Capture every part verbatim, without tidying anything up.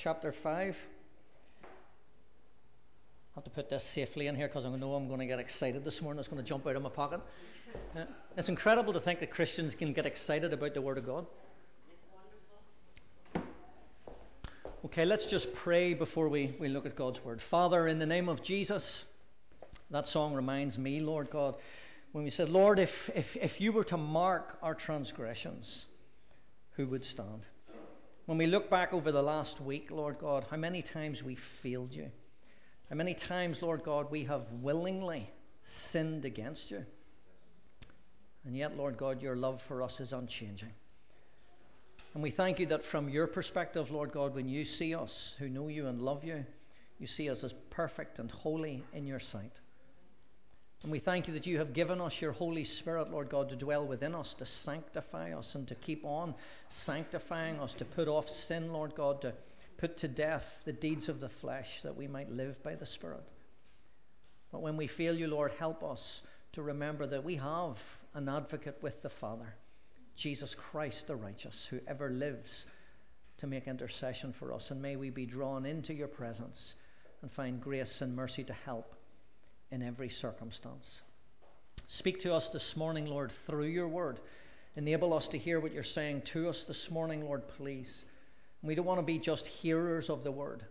chapter five. I have to put this safely in here because I know I'm going to get excited this morning. It's going to jump out of my pocket. Uh, it's incredible to think that Christians can get excited about the Word of God. Okay, let's just pray before we, we look at God's Word. Father, in the name of Jesus, that song reminds me, Lord God, when we said, Lord, if, if, if you were to mark our transgressions, who would stand? When we look back over the last week, Lord God, how many times we failed you. How many times, Lord God, we have willingly sinned against you. And yet, Lord God, your love for us is unchanging. And we thank you that from your perspective, Lord God, when you see us who know you and love you, you see us as perfect and holy in your sight. And we thank you that you have given us your Holy Spirit, Lord God, to dwell within us, to sanctify us and to keep on sanctifying us, to put off sin, Lord God, to put to death the deeds of the flesh that we might live by the Spirit. But when we fail you, Lord, help us to remember that we have an advocate with the Father, Jesus Christ the righteous, who ever lives to make intercession for us. And may we be drawn into your presence and find grace and mercy to help in every circumstance. Speak to us this morning, Lord, through your word. Enable us to hear what you're saying to us this morning, Lord, please. We don't want to be just hearers of the word.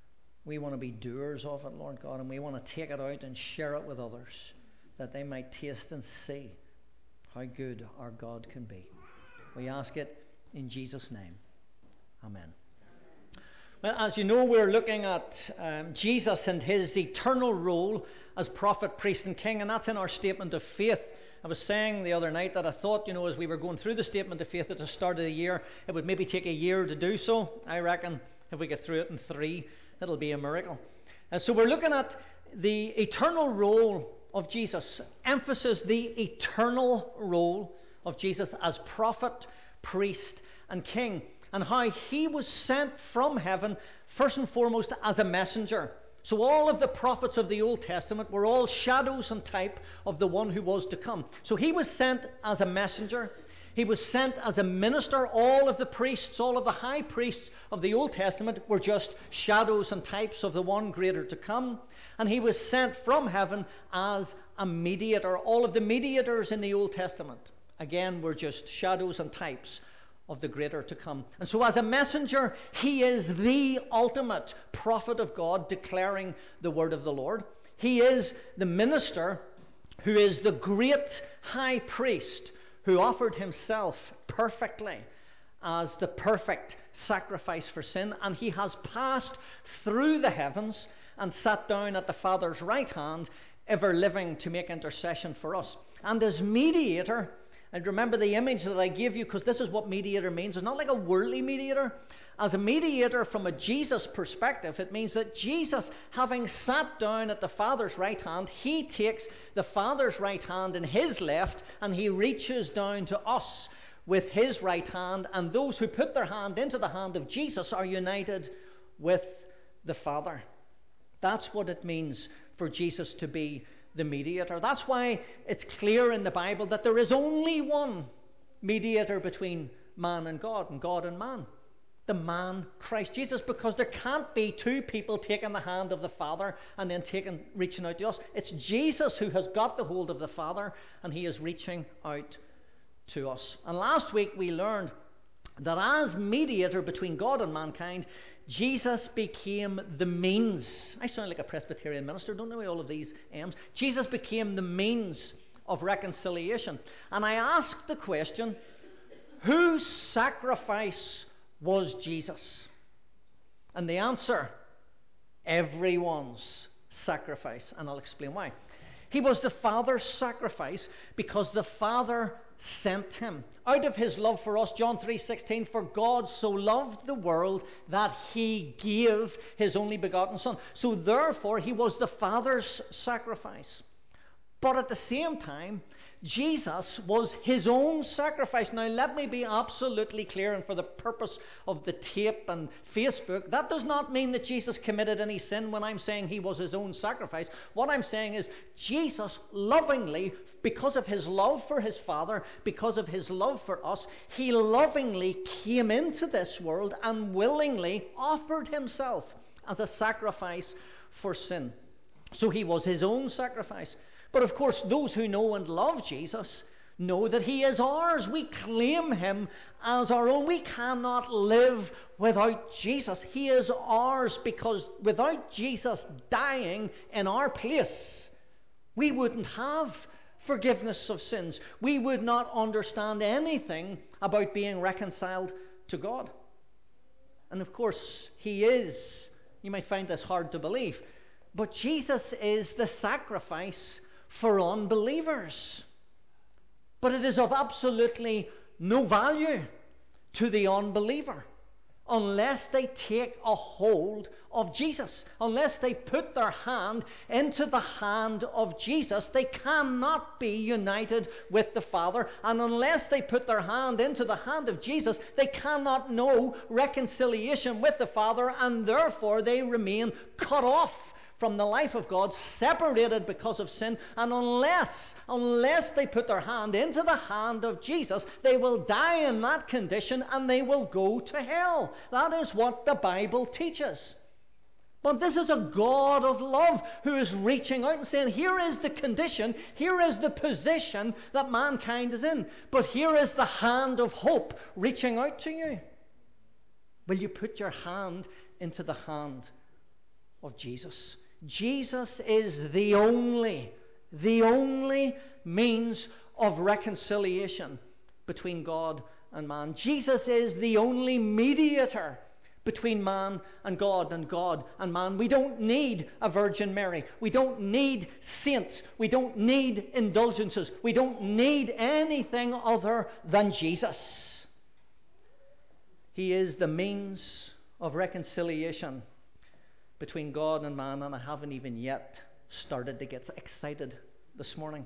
We want to be doers of it, Lord God, and we want to take it out and share it with others, that they might taste and see how good our God can be. We ask it in Jesus' name. Amen. Well, as you know, we're looking at um, Jesus and his eternal role as prophet, priest and king, and that's in our statement of faith. I was saying the other night that I thought, you know, as we were going through the statement of faith at the start of the year, it would maybe take a year to do so. I reckon if we get through it in three, it'll be a miracle. And so we're looking at the eternal role of Jesus. Emphasis the eternal role of Jesus as prophet, priest and king, and how he was sent from heaven first and foremost as a messenger. So all of the prophets of the Old Testament were all shadows and type of the one who was to come. So he was sent as a messenger. He was sent as a minister. All of the priests, all of the high priests of the Old Testament were just shadows and types of the one greater to come. And he was sent from heaven as a mediator. All of the mediators in the Old Testament, again, were just shadows and types of the greater to come. And so as a messenger, he is the ultimate prophet of God, declaring the word of the Lord. He is the minister who is the great high priest who offered himself perfectly as the perfect sacrifice for sin. And he has passed through the heavens and sat down at the Father's right hand, ever living to make intercession for us. And as mediator, and remember the image that I gave you, because this is what mediator means. It's not like a worldly mediator. As a mediator from a Jesus perspective, it means that Jesus, having sat down at the Father's right hand, he takes the Father's right hand in his left and he reaches down to us with his right hand, and those who put their hand into the hand of Jesus are united with the Father. That's what it means for Jesus to be the mediator. That's why it's clear in the Bible that there is only one mediator between man and God, and God and man. The man, Christ Jesus, because there can't be two people taking the hand of the Father and then taking, reaching out to us. It's Jesus who has got the hold of the Father, and he is reaching out to us. And last week we learned that as mediator between God and mankind, Jesus became the means. I sound like a Presbyterian minister, don't know all of these M's. Jesus became the means of reconciliation. And I asked the question, whose sacrifice was Jesus? And the answer, everyone's sacrifice. And I'll explain why. He was the Father's sacrifice because the Father sent him. Out of his love for us, John three sixteen, for God so loved the world that he gave his only begotten Son. So therefore he was the Father's sacrifice. But at the same time, Jesus was his own sacrifice. Now, let me be absolutely clear, and for the purpose of the tape and Facebook, that does not mean that Jesus committed any sin when I'm saying he was his own sacrifice. What I'm saying is Jesus lovingly, because of his love for his Father, because of his love for us, he lovingly came into this world and willingly offered himself as a sacrifice for sin. So he was his own sacrifice. But of course, those who know and love Jesus know that he is ours. We claim him as our own. We cannot live without Jesus. He is ours, because without Jesus dying in our place, we wouldn't have forgiveness of sins. We would not understand anything about being reconciled to God. And of course, he is. You might find this hard to believe, but Jesus is the sacrifice for unbelievers. But it is of absolutely no value to the unbeliever unless they take a hold of Jesus. Unless they put their hand into the hand of Jesus, they cannot be united with the Father. And unless they put their hand into the hand of Jesus, they cannot know reconciliation with the Father, and therefore they remain cut off from the life of God, separated because of sin. And unless, unless they put their hand into the hand of Jesus, they will die in that condition and they will go to hell. That is what the Bible teaches. But this is a God of love who is reaching out and saying, here is the condition, here is the position that mankind is in, but here is the hand of hope reaching out to you. Will you put your hand into the hand of Jesus? Jesus is the only, the only means of reconciliation between God and man. Jesus is the only mediator between man and God, and God and man. We don't need a Virgin Mary. We don't need saints. We don't need indulgences. We don't need anything other than Jesus. He is the means of reconciliation between God and man, and I haven't even yet started to get excited this morning.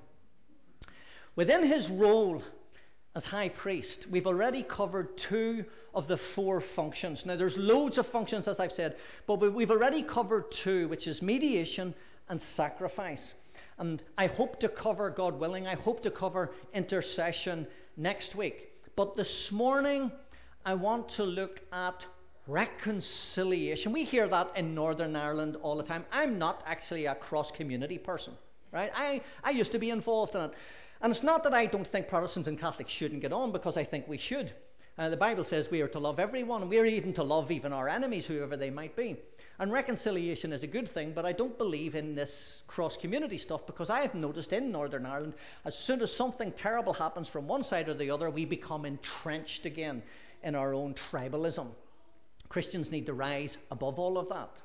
Within his role as high priest, we've already covered two of the four functions. Now, there's loads of functions, as I've said, but we've already covered two, which is mediation and sacrifice. And I hope to cover, God willing, I hope to cover intercession next week. But this morning, I want to look at reconciliation. We hear that in Northern Ireland all the time. I'm not actually a cross-community person, right? I, I used to be involved in it. And it's not that I don't think Protestants and Catholics shouldn't get on, because I think we should. Uh, the Bible says we are to love everyone, and we are even to love even our enemies, whoever they might be. And reconciliation is a good thing, but I don't believe in this cross-community stuff, because I have noticed in Northern Ireland, as soon as something terrible happens from one side or the other, we become entrenched again in our own tribalism. Christians need to rise above all of that.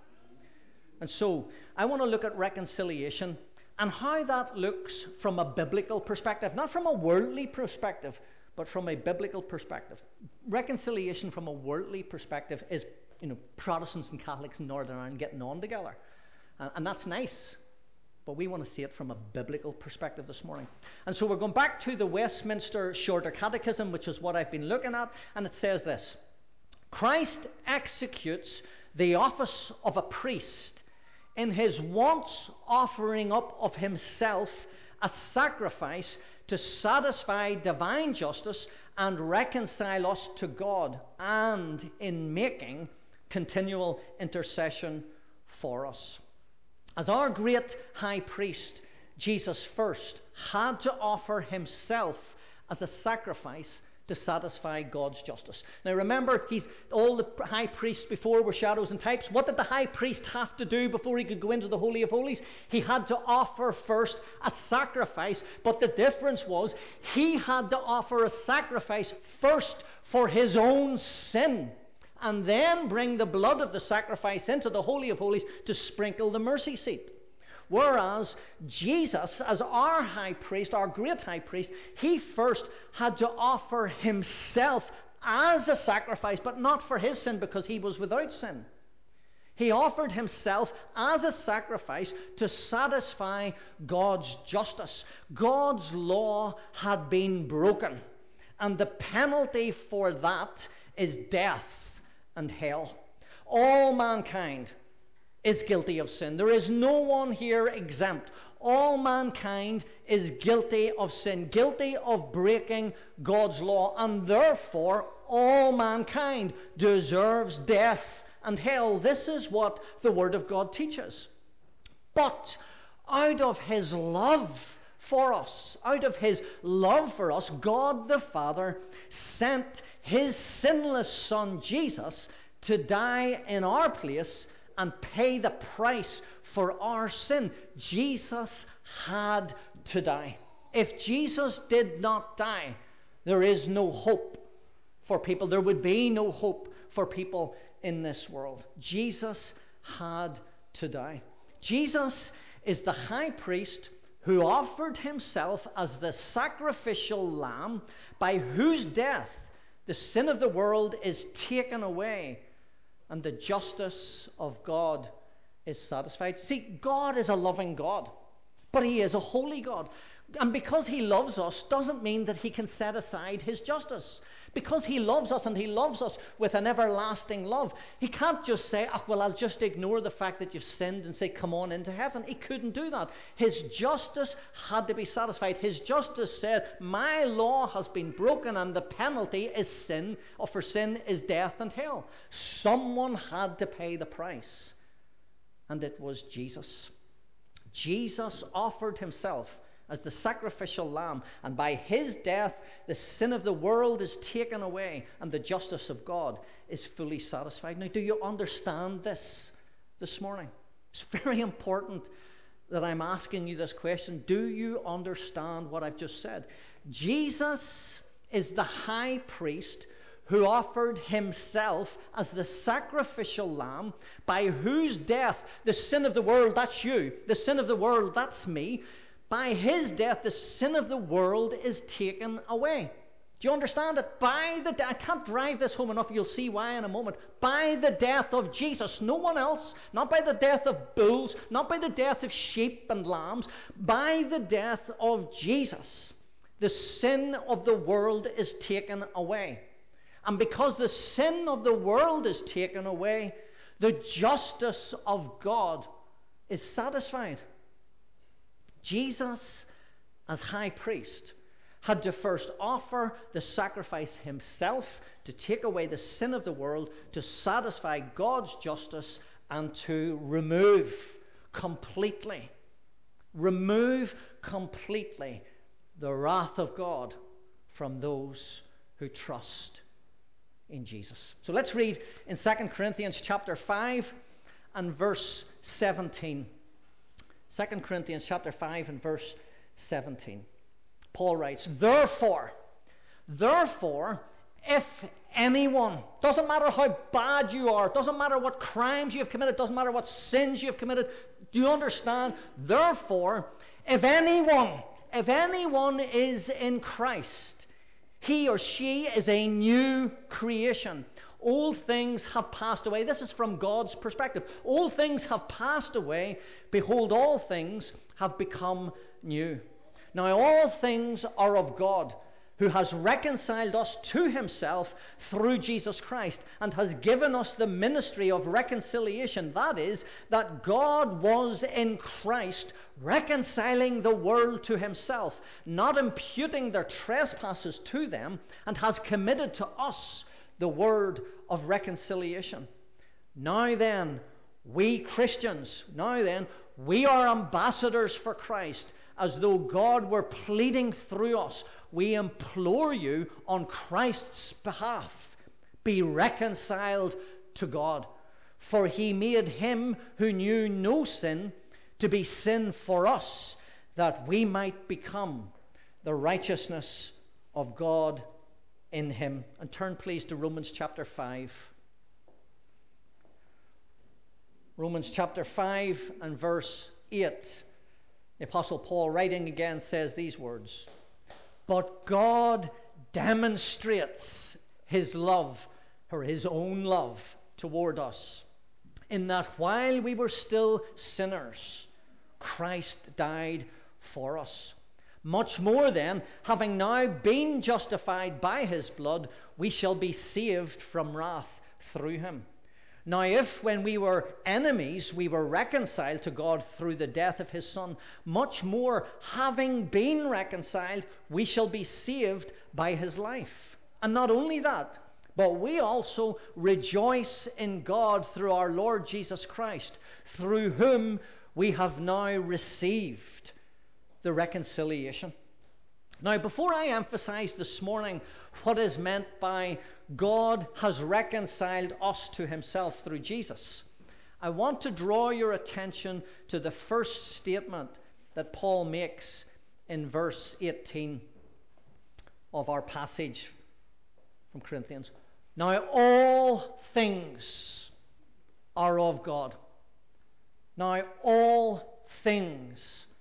And so, I want to look at reconciliation and how that looks from a biblical perspective, not from a worldly perspective, but from a biblical perspective. Reconciliation from a worldly perspective is, you know, Protestants and Catholics in Northern Ireland getting on together. And, and that's nice, but we want to see it from a biblical perspective this morning. And so we're going back to the Westminster Shorter Catechism, which is what I've been looking at, and it says this: Christ executes the office of a priest in his once offering up of himself a sacrifice to satisfy divine justice and reconcile us to God, and in making continual intercession for us. As our great high priest, Jesus first had to offer himself as a sacrifice to satisfy God's justice. Now remember, he's all the high priests before were shadows and types. What did the high priest have to do before he could go into the Holy of Holies? He had to offer first a sacrifice, but the difference was he had to offer a sacrifice first for his own sin, and then bring the blood of the sacrifice into the Holy of Holies to sprinkle the mercy seat. Whereas Jesus, as our high priest, our great high priest, he first had to offer himself as a sacrifice, but not for his sin, because he was without sin. He offered himself as a sacrifice to satisfy God's justice. God's law had been broken, and the penalty for that is death and hell. All mankind is guilty of sin. There is no one here exempt. All mankind is guilty of sin, guilty of breaking God's law, and therefore all mankind deserves death and hell. This is what the Word of God teaches. But out of his love for us, out of his love for us, God the Father sent his sinless Son Jesus to die in our place and pay the price for our sin. Jesus had to die. If Jesus did not die, there is no hope for people. There would be no hope for people in this world. Jesus had to die. Jesus is the high priest who offered himself as the sacrificial lamb by whose death the sin of the world is taken away and the justice of God is satisfied. See, God is a loving God, but he is a holy God. And because he loves us doesn't mean that he can set aside his justice. Because he loves us, and he loves us with an everlasting love, he can't just say, oh, well, I'll just ignore the fact that you've sinned and say, come on into heaven. He couldn't do that. His justice had to be satisfied. His justice said, my law has been broken, and the penalty is sin, or for sin is death and hell. Someone had to pay the price, and it was Jesus. Jesus offered himself as the sacrificial lamb, and by his death the sin of the world is taken away and the justice of God is fully satisfied. Now, do you understand this this morning? It's very important that I'm asking you this question. Do you understand what I've just said? Jesus is the high priest who offered himself as the sacrificial lamb by whose death the sin of the world, that's you, the sin of the world, that's me, by his death, the sin of the world is taken away. Do you understand it? By the de- I can't drive this home enough. You'll see why in a moment. By the death of Jesus, no one else. Not by the death of bulls, not by the death of sheep and lambs. By the death of Jesus, the sin of the world is taken away. And because the sin of the world is taken away, the justice of God is satisfied. Jesus, as high priest, had to first offer the sacrifice himself to take away the sin of the world, to satisfy God's justice, and to remove completely, remove completely the wrath of God from those who trust in Jesus. So let's read in Second Corinthians chapter five and verse seventeen. Second Corinthians chapter five and verse seventeen. Paul writes, Therefore, therefore, if anyone, doesn't matter how bad you are, doesn't matter what crimes you have committed, doesn't matter what sins you have committed, do you understand? Therefore, if anyone, if anyone is in Christ, he or she is a new creation. Old things have passed away. This is from God's perspective. Old things have passed away. Behold, all things have become new. Now all things are of God, who has reconciled us to himself through Jesus Christ, and has given us the ministry of reconciliation. That is, that God was in Christ reconciling the world to himself, not imputing their trespasses to them, and has committed to us the word of reconciliation. Now then, we Christians, now then, we are ambassadors for Christ, as though God were pleading through us. We implore you on Christ's behalf, be reconciled to God. For he made him who knew no sin to be sin for us, that we might become the righteousness of God in him. And turn please to Romans chapter five. Romans chapter five and verse eight. The Apostle Paul, writing again, says these words, But God demonstrates his love, or his own love, toward us, in that while we were still sinners, Christ died for us. Much more then, having now been justified by his blood, we shall be saved from wrath through him. Now if, when we were enemies, we were reconciled to God through the death of his Son, much more, having been reconciled, we shall be saved by his life. And not only that, but we also rejoice in God through our Lord Jesus Christ, through whom we have now received the reconciliation. Now, before I emphasize this morning what is meant by God has reconciled us to himself through Jesus, I want to draw your attention to the first statement that Paul makes in verse eighteen of our passage from Corinthians. Now, all things are of God. Now, all things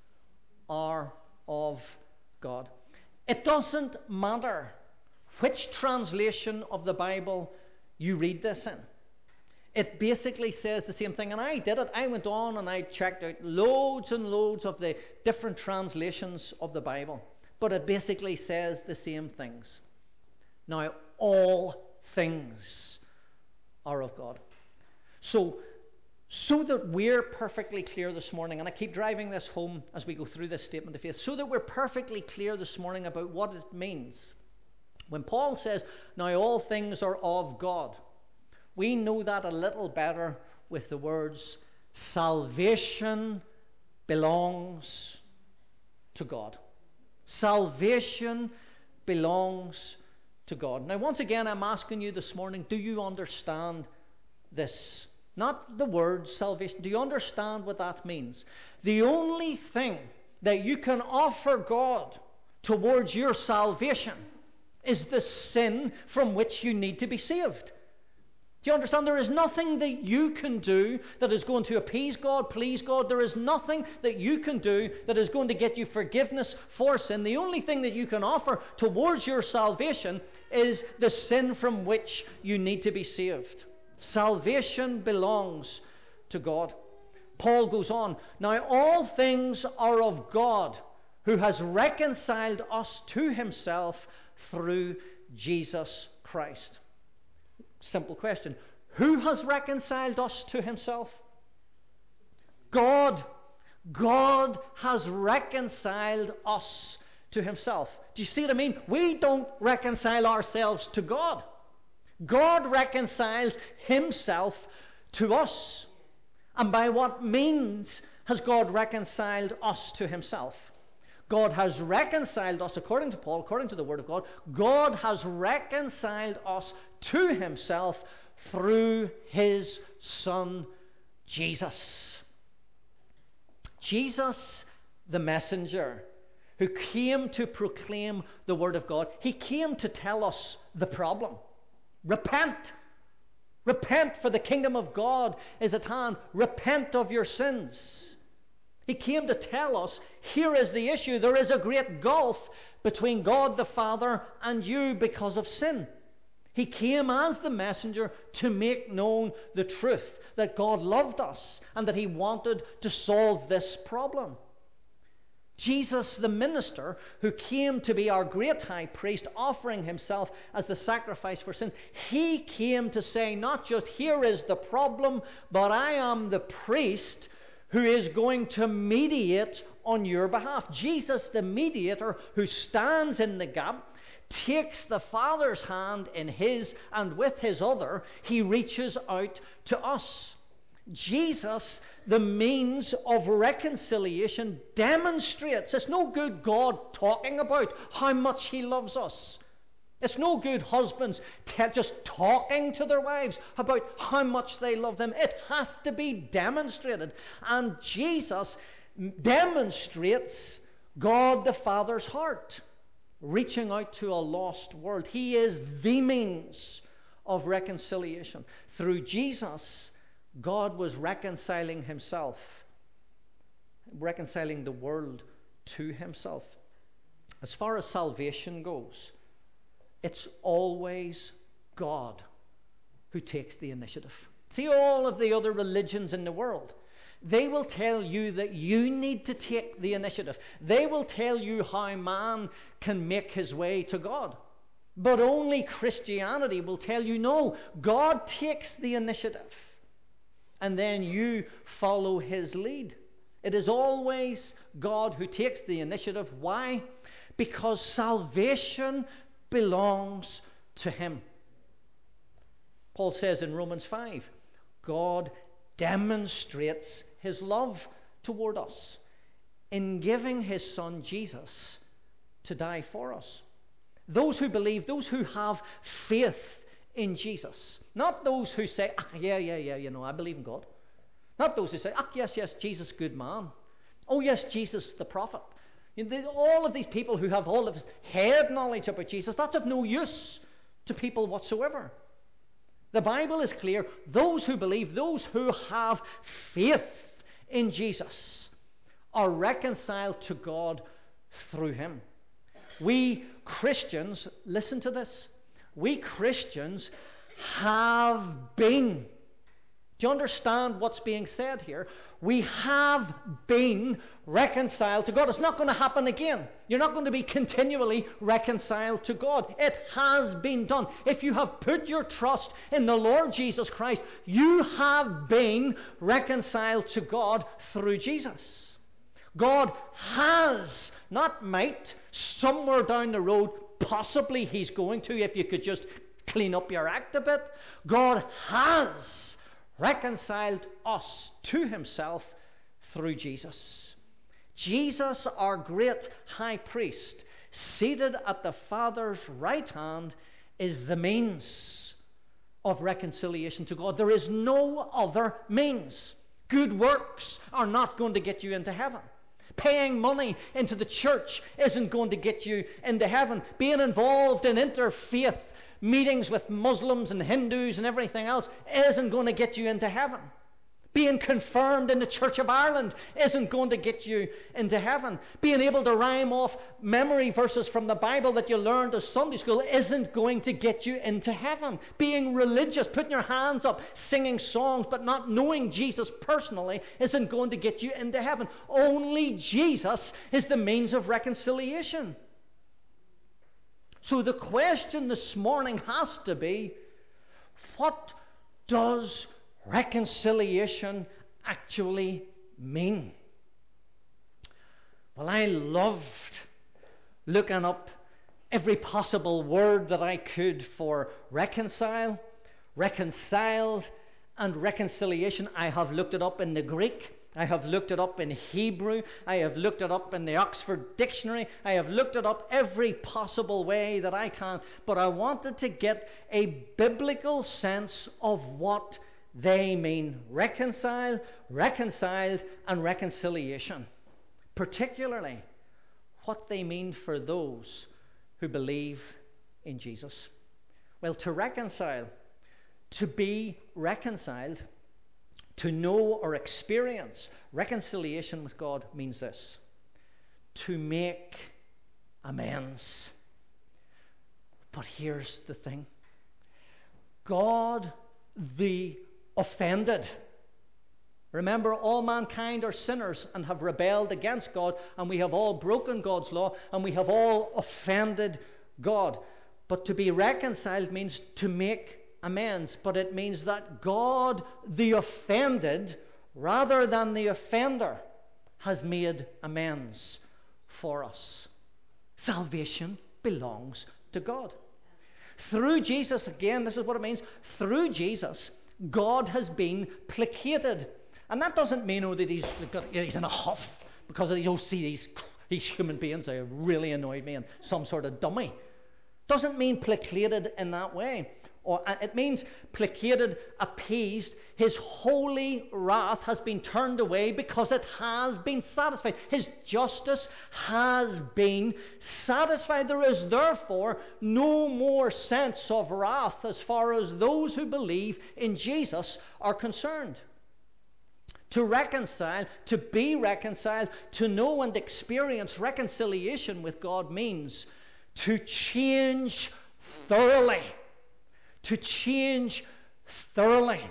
are of God. It doesn't matter which translation of the Bible you read this in. It basically says the same thing. And I did it. I went on and I checked out loads and loads of the different translations of the Bible. But it basically says the same things. Now, all things are of God. So, so that we're perfectly clear this morning, and I keep driving this home as we go through this statement of faith, so that we're perfectly clear this morning about what it means. When Paul says, now all things are of God, we know that a little better with the words, salvation belongs to God. Salvation belongs to God. Now, once again, I'm asking you this morning, do you understand this? Not the word salvation. Do you understand what that means? The only thing that you can offer God towards your salvation is the sin from which you need to be saved. Do you understand? There is nothing that you can do that is going to appease God, please God. There is nothing that you can do that is going to get you forgiveness for sin. The only thing that you can offer towards your salvation is the sin from which you need to be saved. Salvation belongs to God. Paul goes on, now all things are of God, who has reconciled us to himself through Jesus Christ. Simple question. Who has reconciled us to himself? God. God has reconciled us to himself. Do you see what I mean? We don't reconcile ourselves to God. God reconciles himself to us. And by what means has God reconciled us to himself? God has reconciled us, according to Paul, according to the Word of God, God has reconciled us to himself through his Son, Jesus. Jesus, the messenger, who came to proclaim the Word of God, he came to tell us the problem. Repent. Repent, for the kingdom of God is at hand. Repent of your sins. He came to tell us, here is the issue. There is a great gulf between God the Father and you because of sin. He came as the messenger to make known the truth, that God loved us and that he wanted to solve this problem. Jesus, the minister, who came to be our great high priest, offering himself as the sacrifice for sins, he came to say not just, here is the problem, but I am the priest who is going to mediate on your behalf. Jesus, the mediator, who stands in the gap, takes the Father's hand in his, and with his other, he reaches out to us. Jesus, the means of reconciliation, demonstrates. It's no good God talking about how much he loves us. It's no good husbands t- just talking to their wives about how much they love them. It has to be demonstrated. And Jesus demonstrates God the Father's heart, reaching out to a lost world. He is the means of reconciliation. Through Jesus, God was reconciling himself, reconciling the world to himself. As far as salvation goes, it's always God who takes the initiative. See all of the other religions in the world. They will tell you that you need to take the initiative. They will tell you how man can make his way to God. But only Christianity will tell you, no, God takes the initiative. And then you follow his lead. It is always God who takes the initiative. Why? Because salvation belongs to him. Paul says in Romans five, God demonstrates his love toward us in giving his son Jesus to die for us. Those who believe, those who have faith in Jesus, not those who say, ah, yeah, yeah, yeah, you know, I believe in God. Not those who say, ah, yes, yes, Jesus, good man. Oh, yes, Jesus, the prophet. You know, all of these people who have all of this head knowledge about Jesus, that's of no use to people whatsoever. The Bible is clear. Those who believe, those who have faith in Jesus, are reconciled to God through him. We Christians, listen to this, we Christians have been. Do you understand what's being said here? We have been reconciled to God. It's not going to happen again. You're not going to be continually reconciled to God. It has been done. If you have put your trust in the Lord Jesus Christ, you have been reconciled to God through Jesus. God has, not might, somewhere down the road, possibly he's going to, if you could just clean up your act a bit. God has reconciled us to himself through Jesus. Jesus, our great high priest, seated at the Father's right hand, is the means of reconciliation to God. There is no other means. Good works are not going to get you into heaven. Paying money into the church isn't going to get you into heaven. Being involved in interfaith meetings with Muslims and Hindus and everything else isn't going to get you into heaven. Being confirmed in the Church of Ireland isn't going to get you into heaven. Being able to rhyme off memory verses from the Bible that you learned at Sunday school isn't going to get you into heaven. Being religious, putting your hands up, singing songs, but not knowing Jesus personally isn't going to get you into heaven. Only Jesus is the means of reconciliation. So the question this morning has to be, what does reconciliation actually mean? Well, I loved looking up every possible word that I could for reconcile, reconciled, and reconciliation. I have looked it up in the Greek. I have looked it up in Hebrew. I have looked it up in the Oxford Dictionary. I have looked it up every possible way that I can. But I wanted to get a biblical sense of what they mean. Reconcile, reconciled, and reconciliation. Particularly what they mean for those who believe in Jesus. Well, to reconcile, to be reconciled, to know or experience reconciliation with God means this: to make amends. But here's the thing. God the offended. Remember, all mankind are sinners and have rebelled against God, and we have all broken God's law, and we have all offended God. But to be reconciled means to make amends, but it means that God the offended, rather than the offender, has made amends for us. Salvation belongs to God. Through Jesus, again, this is what it means. Through Jesus, God has been placated. And that doesn't mean oh, that he's, he's in a huff because he don't see these, these human beings. They really annoyed me and some sort of dummy. Doesn't mean placated in that way. Or it means placated, appeased. His holy wrath has been turned away because it has been satisfied. His justice has been satisfied. There is therefore no more sense of wrath as far as those who believe in Jesus are concerned. To reconcile, to be reconciled, to know and experience reconciliation with God means to change thoroughly. To change thoroughly.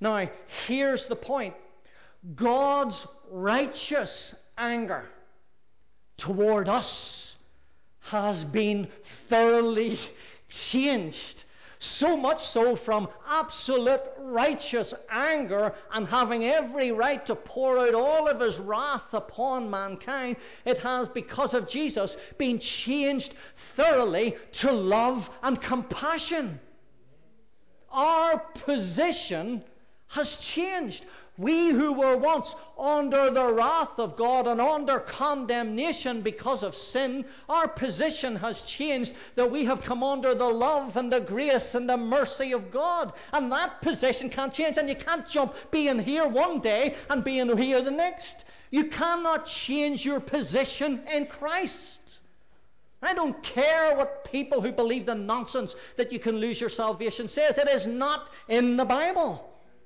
Now, here's the point. God's righteous anger toward us has been thoroughly changed. So much so from absolute righteous anger and having every right to pour out all of his wrath upon mankind, it has, because of Jesus, been changed thoroughly to love and compassion. Our position has changed. We who were once under the wrath of God and under condemnation because of sin, our position has changed, that we have come under the love and the grace and the mercy of God. And that position can't change. And you can't jump being here one day and being here the next. You cannot change your position in Christ. I don't care what people who believe the nonsense that you can lose your salvation says. It is not in the Bible.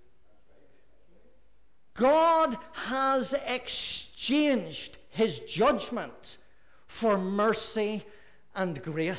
God has exchanged his judgment for mercy and grace.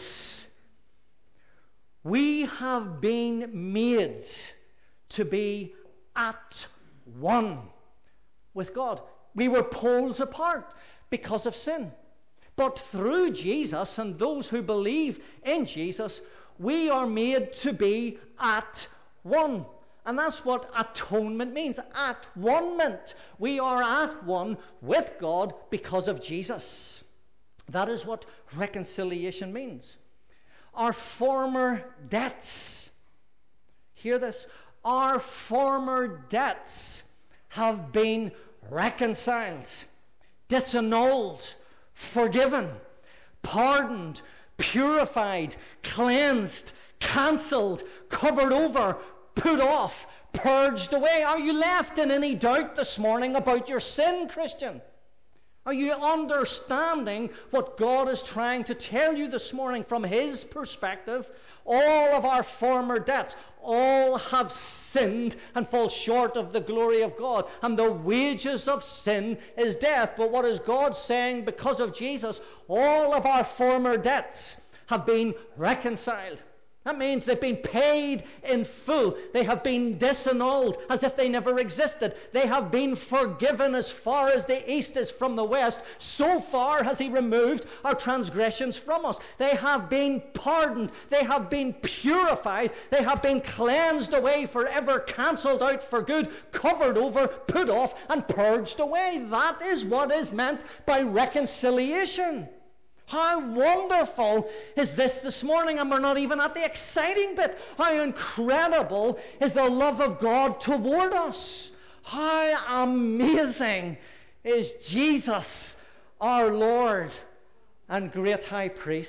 We have been made to be at one with God. We were poles apart because of sin. But through Jesus and those who believe in Jesus, we are made to be at one. And that's what atonement means. At one-ment. We are at one with God because of Jesus. That is what reconciliation means. Our former debts. Hear this. Our former debts have been reconciled, disannulled, forgiven, pardoned, purified, cleansed, cancelled, covered over, put off, purged away. Are you left in any doubt this morning about your sin, Christian? Are you understanding what God is trying to tell you this morning from his perspective? All of our former debts, all have sinned and fall short of the glory of God. And the wages of sin is death. But what is God saying? Because of Jesus, all of our former debts have been reconciled. That means they've been paid in full. They have been disannulled as if they never existed. They have been forgiven as far as the east is from the west. So far has he removed our transgressions from us. They have been pardoned. They have been purified. They have been cleansed away forever, cancelled out for good, covered over, put off, and purged away. That is what is meant by reconciliation. How wonderful is this this morning? And we're not even at the exciting bit. How incredible is the love of God toward us. How amazing is Jesus, our Lord and great high priest.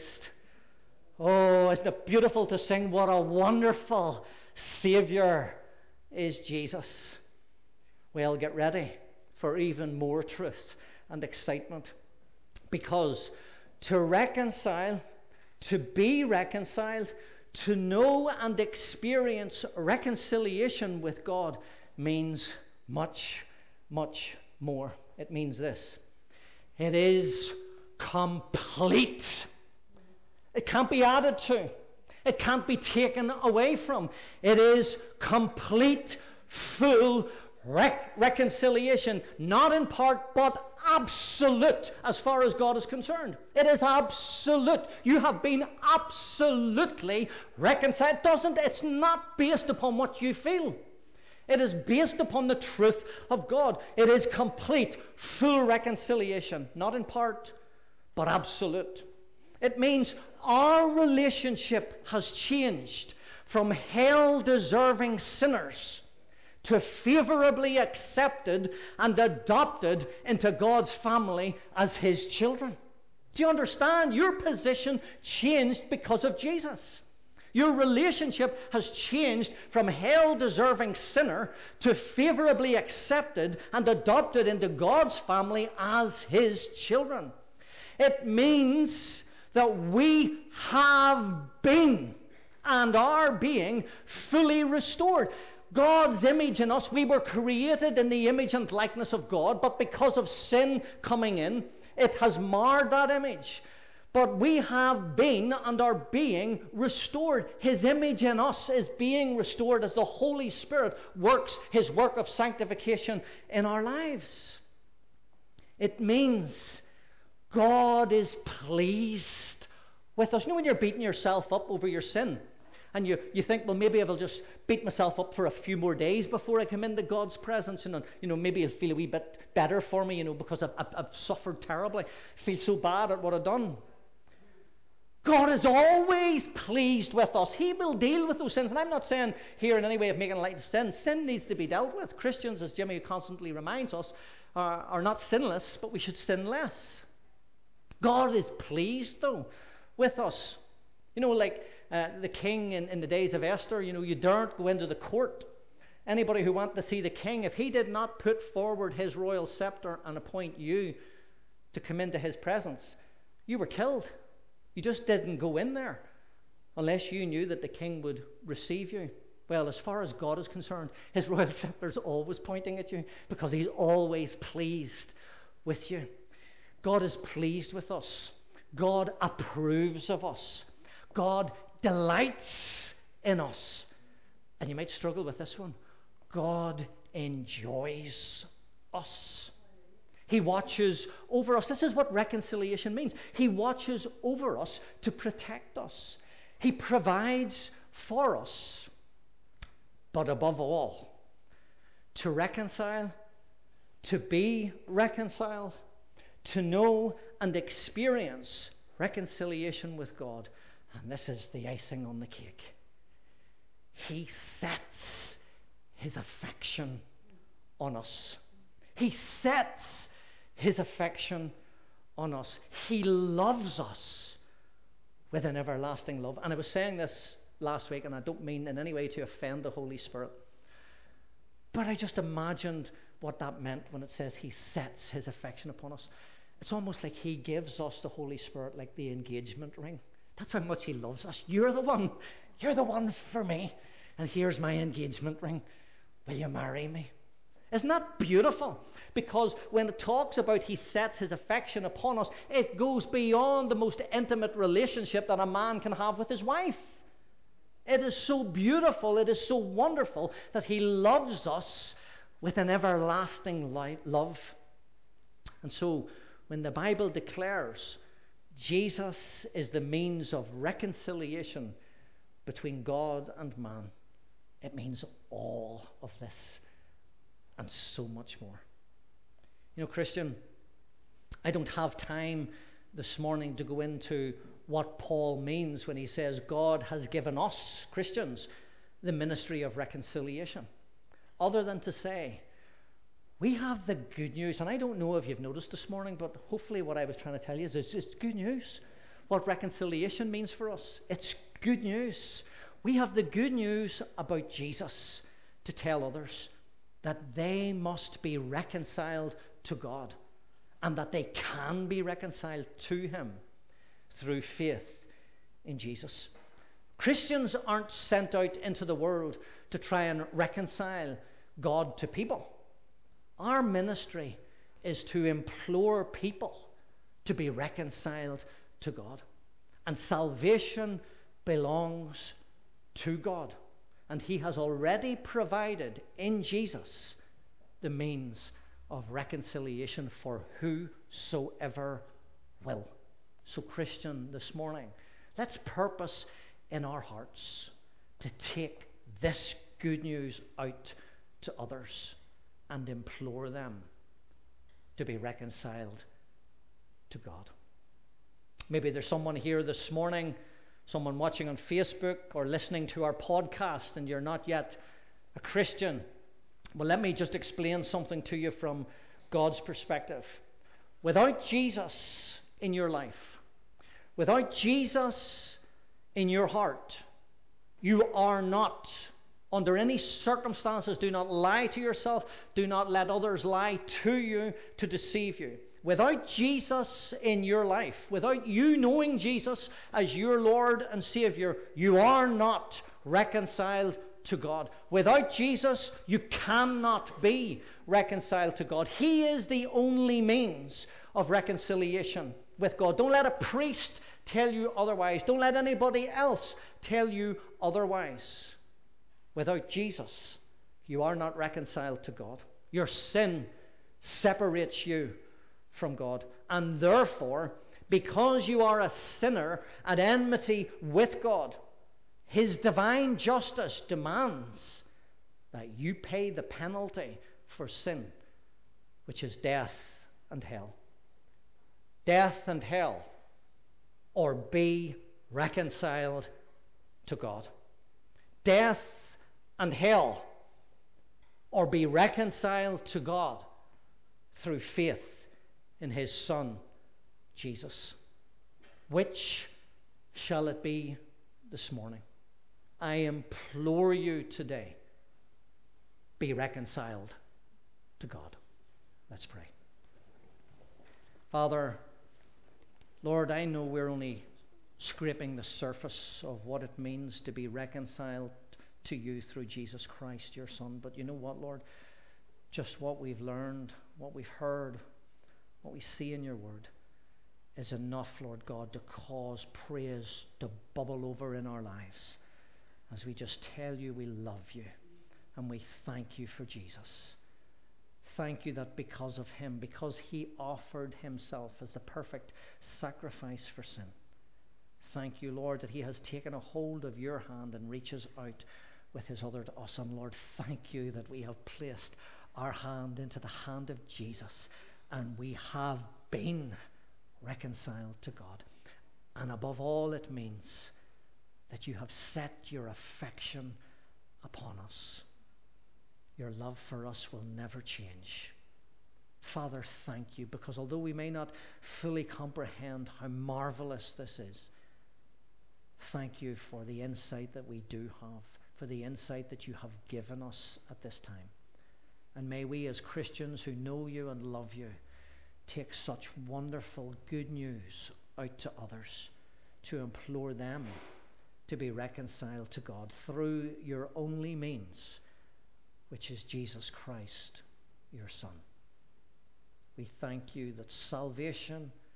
Oh, isn't it beautiful to sing, what a wonderful Saviour is Jesus. Well, get ready for even more truth and excitement. Because to reconcile, to be reconciled, to know and experience reconciliation with God means much, much more. It means this. It is complete. It can't be added to. It can't be taken away from. It is complete, full rec- reconciliation. Not in part, but absolute as far as God is concerned. It is absolute. You have been absolutely reconciled. Doesn't it's not based upon what you feel. It is based upon the truth of God. It is complete, full reconciliation. Not in part, but absolute. It means our relationship has changed from hell-deserving sinners to favourably accepted and adopted into God's family as his children. Do you understand? Your position changed because of Jesus. Your relationship has changed from hell-deserving sinner to favourably accepted and adopted into God's family as his children. It means that we have been and are being fully restored. God's image in us, we were created in the image and likeness of God, but because of sin coming in, it has marred that image. But we have been and are being restored. His image in us is being restored as the Holy Spirit works His work of sanctification in our lives. It means God is pleased with us. You know when you're beating yourself up over your sin, and you, you think, well, maybe I will just beat myself up for a few more days before I come into God's presence, and you know, maybe it'll feel a wee bit better for me, you know, because I've, I've, I've suffered terribly. I feel so bad at what I've done. God is always pleased with us. He will deal with those sins. And I'm not saying here in any way of making light of sin. Sin needs to be dealt with. Christians, as Jimmy constantly reminds us, are, are not sinless, but we should sin less. God is pleased, though, with us. You know, like uh, the king in, in the days of Esther, you know, you daren't go into the court. Anybody who wanted to see the king, if he did not put forward his royal scepter and appoint you to come into his presence, you were killed. You just didn't go in there unless you knew that the king would receive you. Well, as far as God is concerned, his royal scepter is always pointing at you because he's always pleased with you. God is pleased with us. God approves of us. God delights in us. And you might struggle with this one. God enjoys us. He watches over us. This is what reconciliation means. He watches over us to protect us. He provides for us. But above all, to reconcile, to be reconciled, to know and experience reconciliation with God. And this is the icing on the cake. He sets His affection on us. He sets His affection on us. He loves us with an everlasting love. And I was saying this last week, and I don't mean in any way to offend the Holy Spirit, but I just imagined what that meant when it says He sets His affection upon us. It's almost like He gives us the Holy Spirit like the engagement ring. That's how much He loves us. You're the one. You're the one for me. And here's my engagement ring. Will you marry me? Isn't that beautiful? Because when it talks about He sets His affection upon us, it goes beyond the most intimate relationship that a man can have with his wife. It is so beautiful, it is so wonderful that He loves us with an everlasting li- love. And so, when the Bible declares Jesus is the means of reconciliation between God and man, it means all of this and so much more. You know, Christian, I don't have time this morning to go into what Paul means when he says God has given us, Christians, the ministry of reconciliation, other than to say we have the good news. And I don't know if you've noticed this morning, but hopefully what I was trying to tell you is it's just good news. What reconciliation means for us, it's good news. We have the good news about Jesus to tell others, that they must be reconciled to God and that they can be reconciled to Him through faith in Jesus. Christians aren't sent out into the world to try and reconcile God to people. Our ministry is to implore people to be reconciled to God. And salvation belongs to God. And He has already provided in Jesus the means of reconciliation for whosoever will. So, Christian, this morning, let's purpose in our hearts to take this good news out to others and implore them to be reconciled to God. Maybe there's someone here this morning, someone watching on Facebook or listening to our podcast, and you're not yet a Christian. Well, let me just explain something to you from God's perspective. Without Jesus in your life, without Jesus in your heart, you are not, under any circumstances, do not lie to yourself, do not let others lie to you to deceive you. Without Jesus in your life, without you knowing Jesus as your Lord and Savior, you are not reconciled to God. Without Jesus, you cannot be reconciled to God. He is the only means of reconciliation with God. Don't let a priest tell you otherwise. Don't let anybody else tell you otherwise. Without Jesus, you are not reconciled to God. Your sin separates you from God. And therefore, because you are a sinner at enmity with God, His divine justice demands that you pay the penalty for sin, which is death and hell. Death and hell, or be reconciled to God. Death and hell, or be reconciled to God through faith in His Son, Jesus. Which shall it be this morning? I implore you today, be reconciled to God. Let's pray. Father, Lord, I know we're only scraping the surface of what it means to be reconciled to you through Jesus Christ, your Son. But you know what, Lord? Just what we've learned, what we've heard, what we see in your word is enough, Lord God, to cause praise to bubble over in our lives as we just tell you we love you and we thank you for Jesus. Thank you that because of Him, because He offered Himself as the perfect sacrifice for sin, thank you, Lord, that He has taken a hold of your hand and reaches out with His other to us. And Lord, thank you that we have placed our hand into the hand of Jesus and we have been reconciled to God. And above all, it means that you have set your affection upon us. Your love for us will never change. Father, thank you, because although we may not fully comprehend how marvelous this is, thank you for the insight that we do have, for the insight that you have given us at this time. And may we as Christians who know you and love you take such wonderful good news out to others, to implore them to be reconciled to God through your only means, which is Jesus Christ, your Son. We thank you that salvation